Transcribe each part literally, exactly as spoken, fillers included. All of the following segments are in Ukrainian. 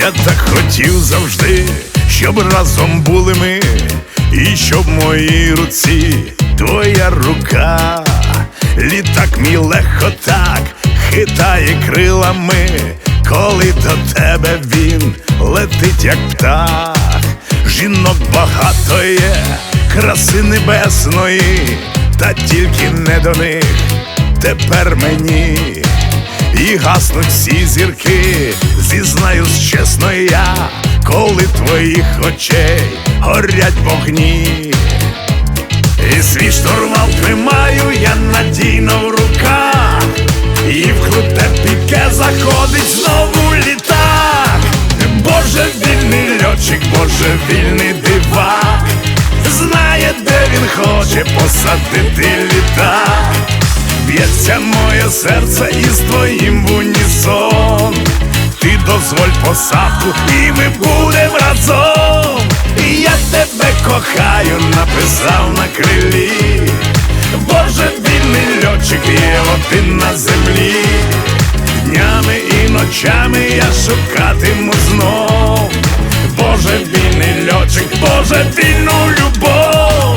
Я так хотів завжди, щоб разом були ми, і щоб в моїй руці твоя рука. Літак мій легко так хитає крилами, коли до тебе він летить, як птах. Жінок багато є, краси небесної, та тільки не до них тепер мені. І гаснуть всі зірки, зізнаюсь чесно я, коли твоїх очей горять вогні. І свій штурвал тримаю я надійно в руках, і в круте піке заходить знову літак. Божевільний льотчик, божевільний дивак, знає, де він хоче посадити літак. Б'ється моє серце із твоїм в унісон. Ти дозволь посадку, і ми будем разом. І я тебе кохаю, написав на крилі. Божевільний льотчик є один на землі. Днями і ночами я шукатиму знов божевільний льотчик, божевільну любов.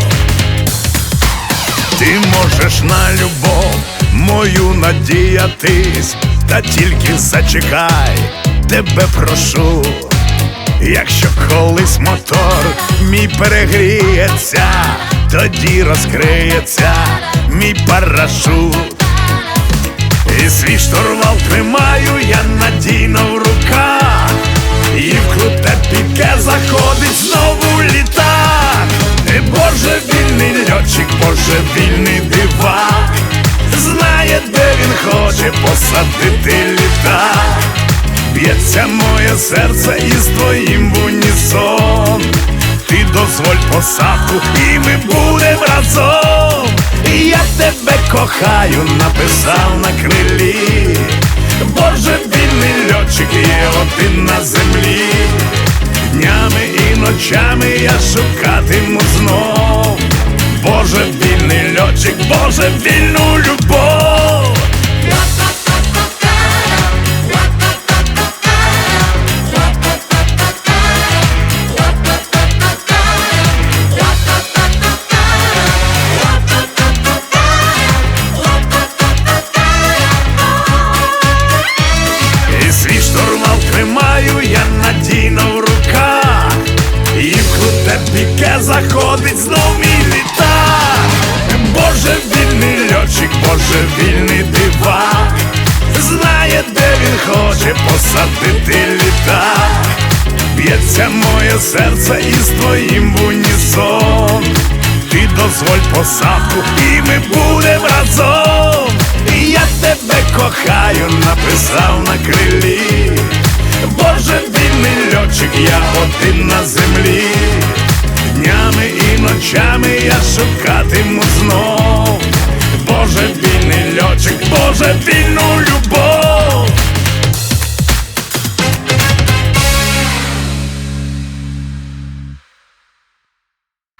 Ти можеш на любов мою надіятись, та тільки зачекай, тебе прошу. Якщо колись мотор мій перегріється, тоді розкриється мій парашут. І свій штурвал тримаю я надійно в руках, і в круте піке заходить знову літак. Божевільний льотчик, божевільний дивак, знає, де він хоче посадити літак. Б'ється моє серце із твоїм в унісон. Ти дозволь посадку, і ми будем разом. І я тебе кохаю, написав на крилі. Божевільний льотчик є один на землі. Днями і ночами я шукатиму знов божевільний льотчик, божевільну любов. І свій штурвал тримаю я надійно в руках, і в круте піке заходить знов мій літак. Божевільний льотчик, божевільний дивак, знає, де він хоче посадити літак. Б'ється моє серце із твоїм в унісон. Ти дозволь посадку, і ми будем разом. І я тебе кохаю, написав на крилі. Божевільний льотчик, я один на землі. Днями і ночами я шукатиму знов божевільний льотчик, божевільну любов.